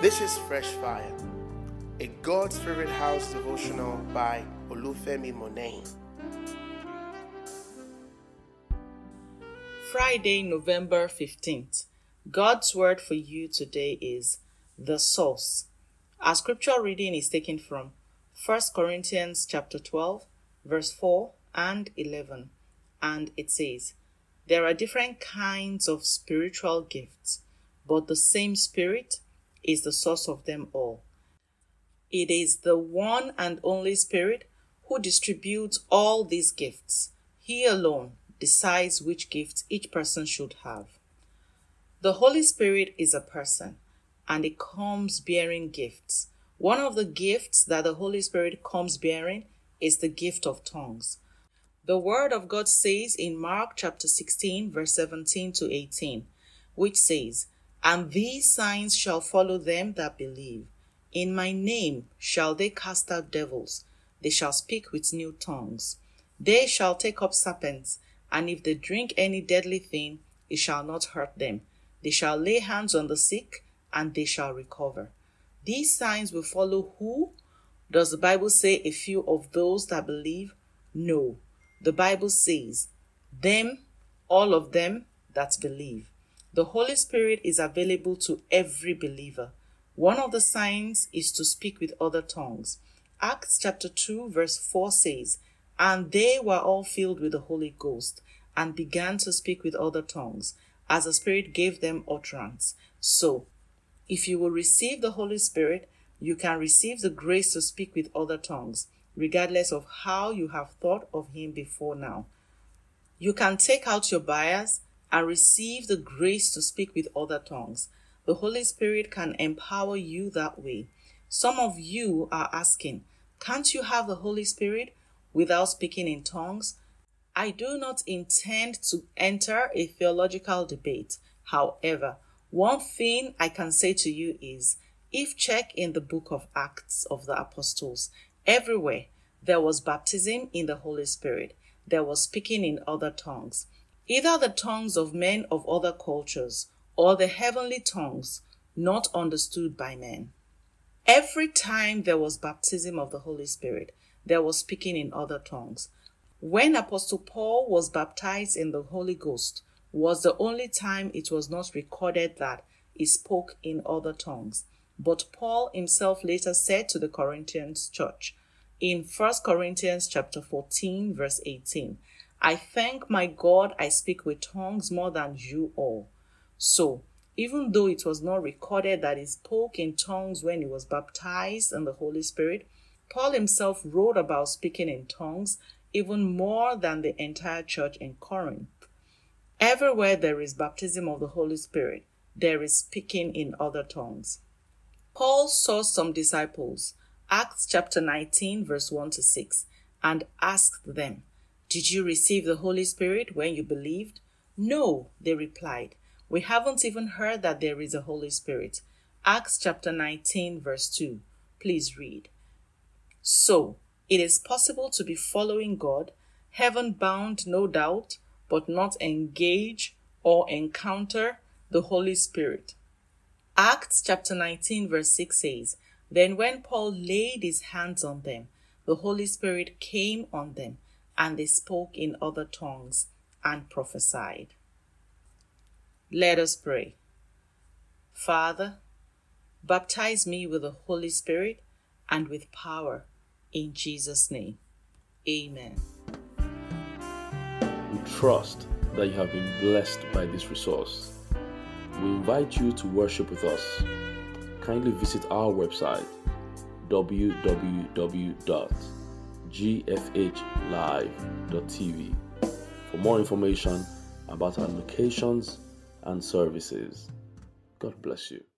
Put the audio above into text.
This is Fresh Fire, a God's Favorite House devotional by Olufemi Monet. Friday, November 15th. God's word for you today is the source. Our scripture reading is taken from 1 Corinthians chapter 12, verse 4 and 11. And it says, "There are different kinds of spiritual gifts, but the same Spirit is the source of them all. It is the one and only Spirit who distributes all these gifts. He alone decides which gifts each person should have." The Holy Spirit is a person, and it comes bearing gifts. One of the gifts that the Holy Spirit comes bearing is the gift of tongues. The Word of God says in Mark chapter 16, verse 17 to 18, which says, "And these signs shall follow them that believe. In my name shall they cast out devils. They shall speak with new tongues. They shall take up serpents, and if they drink any deadly thing, it shall not hurt them. They shall lay hands on the sick, and they shall recover." These signs will follow who? Does the Bible say a few of those that believe? No. The Bible says, them, all of them that believe. The Holy Spirit is available to every believer. One of the signs is to speak with other tongues. Acts chapter 2 verse 4 says, "And they were all filled with the Holy Ghost, and began to speak with other tongues, as the Spirit gave them utterance." So, if you will receive the Holy Spirit, you can receive the grace to speak with other tongues, regardless of how you have thought of Him before now. You can take out your bias and receive the grace to speak with other tongues. The Holy Spirit can empower you that way. Some of you are asking, can't you have the Holy Spirit without speaking in tongues? I do not intend to enter a theological debate. However, one thing I can say to you is, if check in the book of Acts of the Apostles, everywhere there was baptism in the Holy Spirit. There was speaking in other tongues, either the tongues of men of other cultures or the heavenly tongues not understood by men. Every time there was baptism of the Holy Spirit, there was speaking in other tongues. When Apostle Paul was baptized in the Holy Ghost was the only time it was not recorded that he spoke in other tongues. But Paul himself later said to the Corinthians church in 1 Corinthians chapter 14 verse 18, "I thank my God I speak with tongues more than you all." So, even though it was not recorded that he spoke in tongues when he was baptized in the Holy Spirit, Paul himself wrote about speaking in tongues even more than the entire church in Corinth. Everywhere there is baptism of the Holy Spirit, there is speaking in other tongues. Paul saw some disciples, Acts chapter 19 verse 1 to 6, and asked them, "Did you receive the Holy Spirit when you believed?" "No," they replied. "We haven't even heard that there is a Holy Spirit." Acts chapter 19 verse 2. Please read. So, it is possible to be following God, heaven-bound no doubt, but not engage or encounter the Holy Spirit. Acts chapter 19 verse 6 says, "Then when Paul laid his hands on them, the Holy Spirit came on them, and they spoke in other tongues and prophesied." Let us pray. Father, baptize me with the Holy Spirit and with power, in Jesus' name. Amen. We trust that you have been blessed by this resource. We invite you to worship with us. Kindly visit our website www.gfhlive.tv for more information about our locations and services. God bless you.